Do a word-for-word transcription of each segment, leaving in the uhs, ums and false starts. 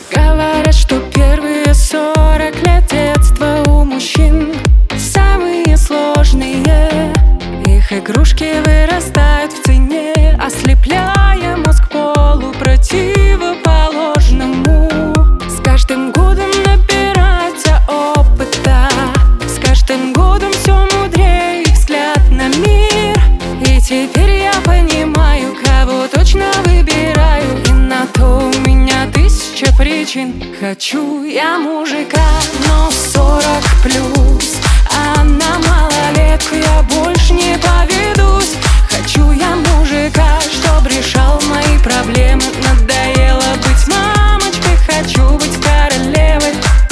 Говорят, что первые сорок лет детства у мужчин самые сложные. Их игрушки вырастают в цене, ослепляя мозг полу противоположному. С каждым годом набирается опыта, с каждым годом все мудрее их взгляд на мир. И теперь я понимаю, кого точно выбираю, и на то у меня тысяча причин. Хочу я мужика, но сорок плюс, а на малолетку я больше не поведусь. Хочу я мужика, чтоб решал мои проблемы. Надоело быть мамочкой, хочу быть королевой.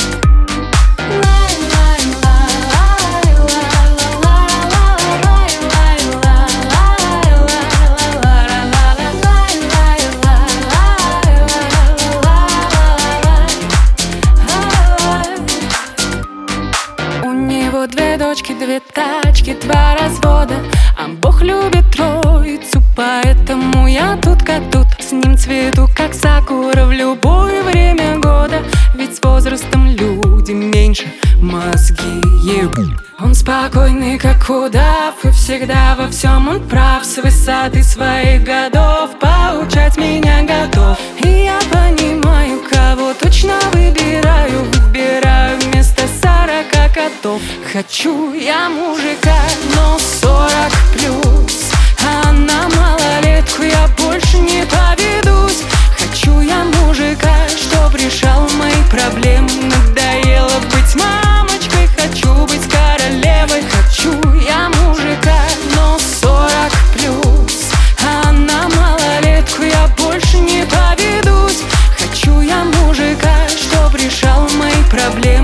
Две дочки, две тачки, два развода, а Бог любит троицу, поэтому я тут как тут. С ним цвету, как сакура, в любое время года. Ведь с возрастом люди меньше мозги ебут. Он спокойный, как удав, и всегда во всем он прав. С высоты своих годов поучать меня готов. И я понимаю, кого точно выбираю. Выбираю вместо сорока котов. Хочу я мужика, но сорок плюс, а на малолетку я больше не поведусь. Хочу я мужика, чтоб решал мои проблемы. Надоело быть мамочкой, хочу быть королевой. Хочу я мужика, но сорок плюс, а на малолетку я больше не поведусь. Хочу я мужика, чтоб решал мои проблемы.